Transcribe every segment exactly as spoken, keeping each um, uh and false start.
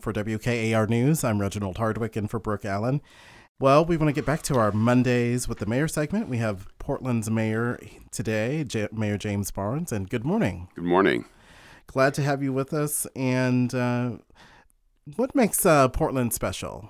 For W K A R News, I'm Reginald Hardwick in for Brooke Allen. Well, we want to get back to our Mondays with the Mayor segment. We have Portland's mayor today, J- Mayor James Barnes, and good morning. Good morning. Glad to have you with us. And uh, what makes uh, Portland special?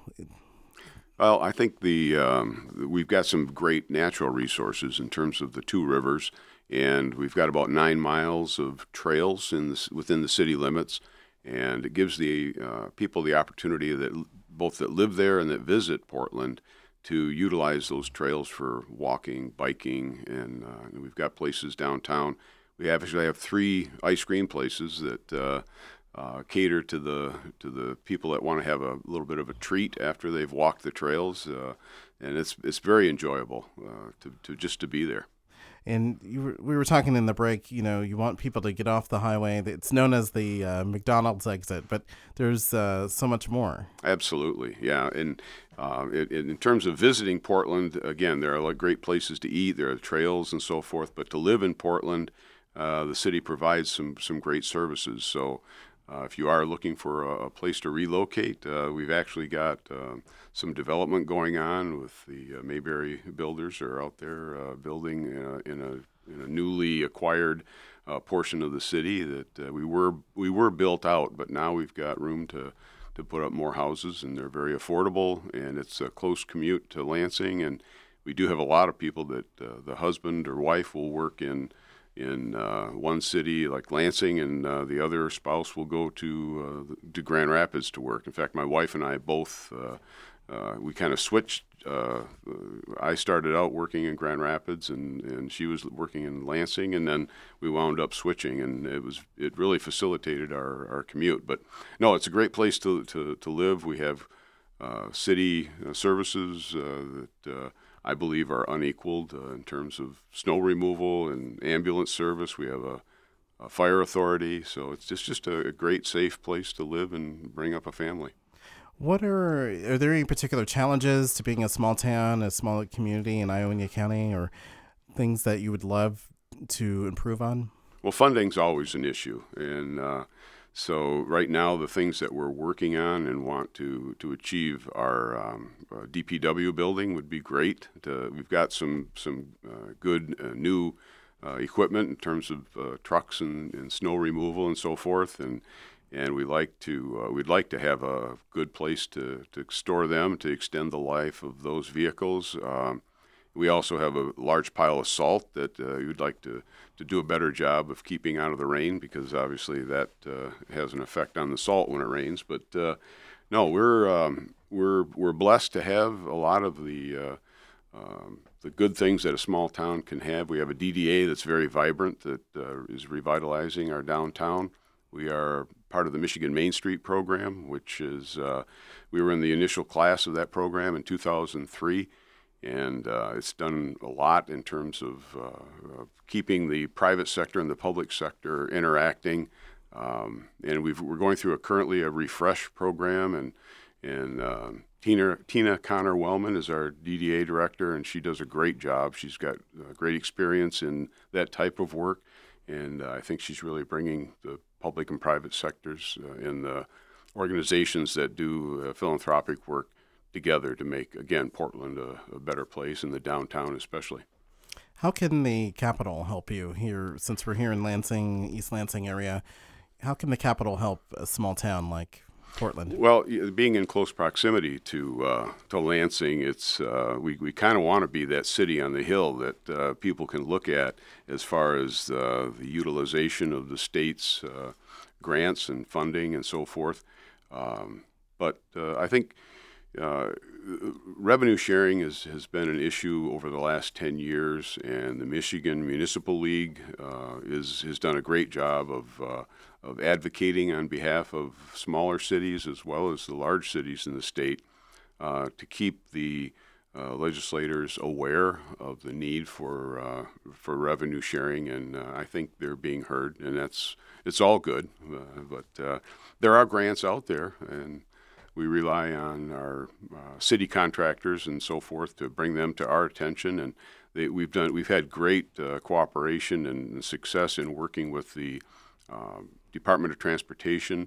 Well, I think the um, we've got some great natural resources in terms of the two rivers, and we've got about nine miles of trails in the, within the city limits, and it gives the uh, people the opportunity that both that live there and that visit Portland to utilize those trails for walking, biking, and, uh, and we've got places downtown. We actually have three ice cream places that uh, uh, cater to the to the people that want to have a little bit of a treat after they've walked the trails, uh, and it's it's very enjoyable uh, to to just to be there. And you were, we were talking in the break, you know, you want people to get off the highway. It's known as the uh, McDonald's exit, but there's uh, so much more. Absolutely, yeah. And uh, it, it, in terms of visiting Portland, again, there are like great places to eat. There are trails and so forth. But to live in Portland, uh, the city provides some some great services. So uh, if you are looking for a, a place to relocate, uh, we've actually got uh, some development going on with the uh, Mayberry builders are out there uh, building uh, in a in a newly acquired uh, portion of the city that uh, we were we were built out, but now we've got room to to put up more houses, and they're very affordable, and it's a close commute to Lansing, and we do have a lot of people that uh, the husband or wife will work in in uh, one city like Lansing, and uh, the other spouse will go to uh, to Grand Rapids to work. In fact, my wife and I both uh, uh, we kind of switched. Uh, I started out working in Grand Rapids, and, and she was working in Lansing, and then we wound up switching, and it was it really facilitated our, our commute. But no, it's a great place to to, to live. We have uh, city uh, services uh, that uh, I believe are unequaled uh, in terms of snow removal and ambulance service. We have a, a fire authority, so it's just just a, a great, safe place to live and bring up a family. What are, are there any particular challenges to being a small town, a small community in Ionia County, or things that you would love to improve on? Well, funding's always an issue, and uh, so right now the things that we're working on and want to, to achieve our um, uh, D P W building would be great. To, we've got some some uh, good uh, new uh, equipment in terms of uh, trucks and, and snow removal and so forth, and and we like to uh, we'd like to have a good place to, to store them to extend the life of those vehicles. Um, we also have a large pile of salt that uh, we'd like to, to do a better job of keeping out of the rain, because obviously that uh, has an effect on the salt when it rains. But uh, no, we're um, we're we're blessed to have a lot of the uh, um, the good things that a small town can have. We have a D D A that's very vibrant that uh, is revitalizing our downtown. We are part of the Michigan Main Street program, which is, uh, we were in the initial class of that program in two thousand three, and uh, it's done a lot in terms of, uh, of keeping the private sector and the public sector interacting. Um, and we've, we're going through a currently a refresh program, and, and uh, Tina, Tina Connor-Wellman is our D D A director, and she does a great job. She's got uh, great experience in that type of work, and uh, I think she's really bringing the public and private sectors uh, in the organizations that do uh, philanthropic work together to make, again, Portland a, a better place, and the downtown especially. How can the Capitol help you here, since we're here in Lansing, East Lansing area? How can the Capitol help a small town like Portland? Well, being in close proximity to uh, to Lansing, it's uh, we we kind of want to be that city on the hill that uh, people can look at as far as uh, the utilization of the state's uh, grants and funding and so forth. Um, but uh, I think uh, revenue sharing is, has been an issue over the last ten years, and the Michigan Municipal League uh, is has done a great job of uh, of advocating on behalf of smaller cities as well as the large cities in the state uh, to keep the uh, legislators aware of the need for uh, for revenue sharing, and uh, I think they're being heard, and that's it's all good. Uh, but uh, there are grants out there, and we rely on our uh, city contractors and so forth to bring them to our attention, and they, we've done we've had great uh, cooperation and success in working with the um, Department of Transportation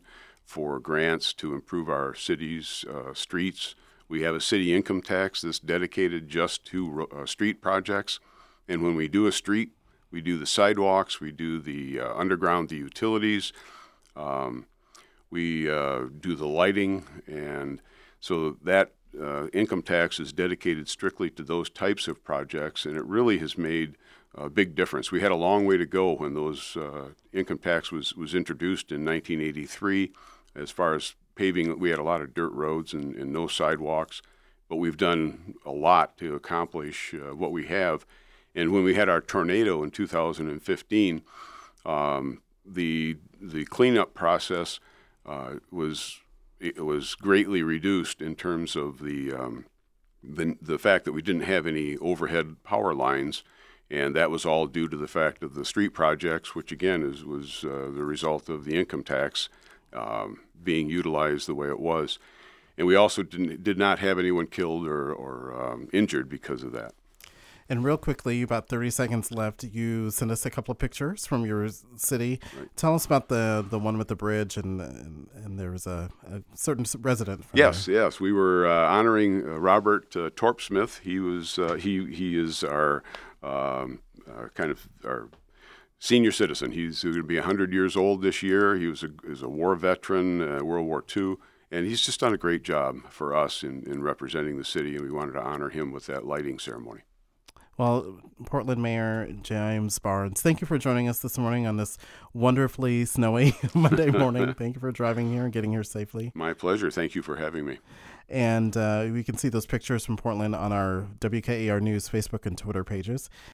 for grants to improve our city's uh, streets. We have a city income tax that's dedicated just to uh, street projects. And when we do a street, we do the sidewalks, we do the uh, underground, the utilities, um, we uh, do the lighting, and so that uh, income tax is dedicated strictly to those types of projects, and it really has made a big difference. We had a long way to go when those uh, income tax was, was introduced in nineteen eighty-three. As far as paving, we had a lot of dirt roads and, and no sidewalks, but we've done a lot to accomplish uh, what we have. And when we had our tornado in two thousand fifteen, um, the the cleanup process uh, was it was greatly reduced in terms of the, um, the the fact that we didn't have any overhead power lines, and that was all due to the fact of the street projects, which again is was uh, the result of the income tax um, being utilized the way it was. And we also didn't, did not have anyone killed or, or um, injured because of that. And real quickly, about thirty seconds left, you sent us a couple of pictures from your city. Right. Tell us about the, the one with the bridge, and and, and there was a, a certain resident from Yes, there. yes. We were uh, honoring uh, Robert uh, Torpsmith. He was uh, he he is our um, uh, kind of our senior citizen. He's going to be one hundred years old this year. He was a, is a war veteran, uh, World War Two. And he's just done a great job for us in, in representing the city, and we wanted to honor him with that lighting ceremony. Well, Portland Mayor James Barnes, thank you for joining us this morning on this wonderfully snowy Monday morning. Thank you for driving here and getting here safely. My pleasure. Thank you for having me. And uh, we can see those pictures from Portland on our W K A R News Facebook and Twitter pages.